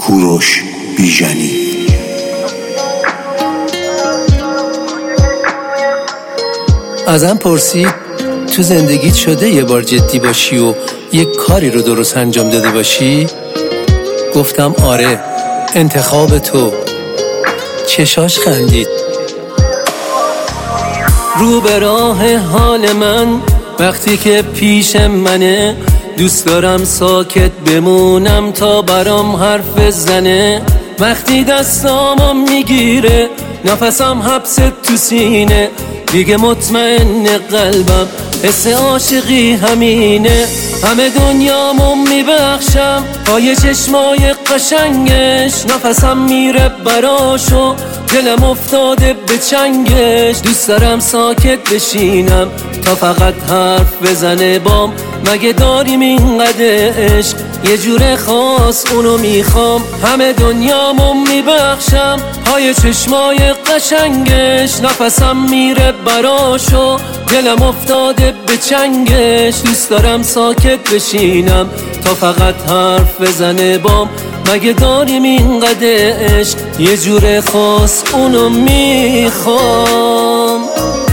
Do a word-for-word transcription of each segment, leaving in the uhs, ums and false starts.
کوروش بیژنی. ازم پرسید تو زندگیت شده یه بار جدی باشی و یک کاری رو درست انجام داده باشی؟ گفتم آره، انتخاب تو. چشاش خندید. رو به راه حال من وقتی که پیش منه، دوست دارم ساکت بمونم تا برام حرف زنه. وقتی دستامو میگیره نفسم حبس تو سینه، دیگه مطمئن قلبم حس عاشقی همینه. همه دنیامو میبخشم پای چشمای قشنگش، نفسم میره براشو دلم افتاده به چنگش. دوست دارم ساکت بشینم تا فقط حرف بزنه بام، مگه داریم اینقدر عشق یه جور خاص اونو میخوام. همه دنیامو میبخشم پای چشمای قشنگش، نفسم میره براشو دلم افتاده به چنگش. دوست دارم ساکت بشینم تا فقط حرف بزنه بام، مگه داریم اینقدر عشق یه جور خاص اونو میخوام.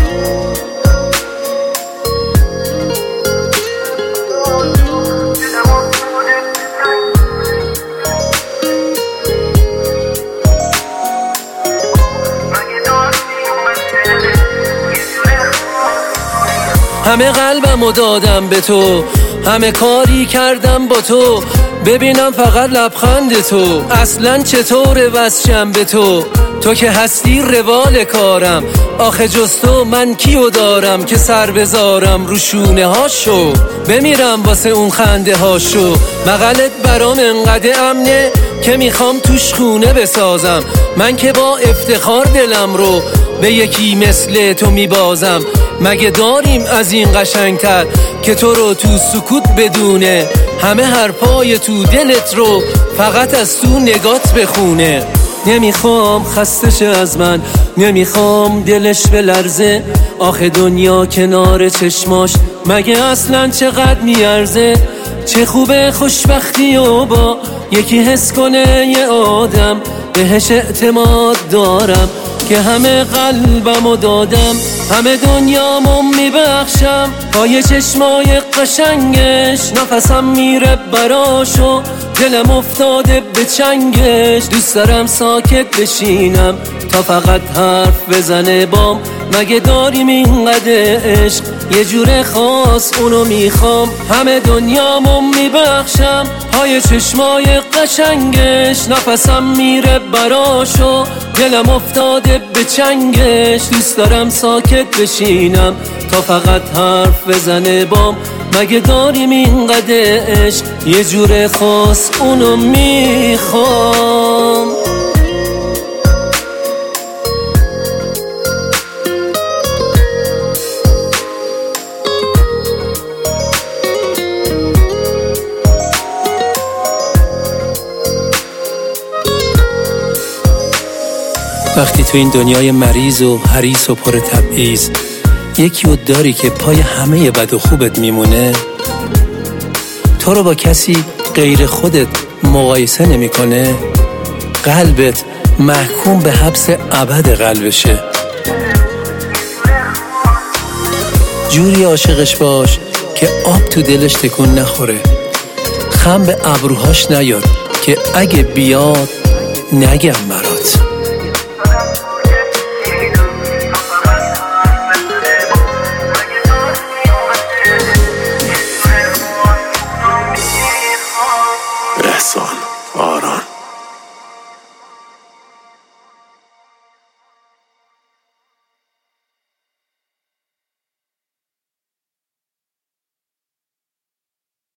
همه قلبمو دادم به تو، همه کاری کردم با تو، ببینم فقط لبخند تو. اصلا چطور وصلم به تو، تو که هستی روال کارم. آخه جز تو من کیو دارم که سر بذارم رو شونه هاشو، بمیرم واسه اون خنده هاشو. بغلت برام انقدر امنه که میخوام توش خونه بسازم. من که با افتخار دلم رو به یکی مثل تو میبازم. مگه داریم از این قشنگتر که تو رو تو سکوت بدونه، همه حرفای تو دلت رو فقط از تو نگات بخونه. نمیخوام خسته شه از من، نمیخوام دلش بلرزه. آخه دنیا کنار چشماش مگه اصلا چقدر میارزه. چه خوبه خوشبختی و با یکی حس کنه یه آدم، بهش اعتماد دارم که همه قلبمو دادم. همه دنیامو میبخشم پای چشمای قشنگش، نفسم میره براشو دلم افتاده به چنگش. دوست دارم ساکت بشینم تا فقط حرف بزنه بام، مگه داریم اینقدر عشق یه جور خاص اونو میخوام. همه دنیامو میبخشم پای چشمای قشنگش، نفسم میره براشو دلم افتاده به چنگش. دوست دارم ساکت بشینم تا فقط حرف بزنه بام، مگه داریم اینقدر عشق یه جور خاص اونو میخوام. وقتی تو این دنیای مریض و حریص و پر تبعیض یکی رو داری که پای همه بد و خوبت میمونه، تو رو با کسی غیر خودت مقایسه نمیکنه، قلبت محکوم به حبس ابد قلبشه. جوری عاشقش باش که آب تو دلش تکون نخوره، خم به ابروهاش نیاد که اگه بیاد نگم برات. رسان آرام.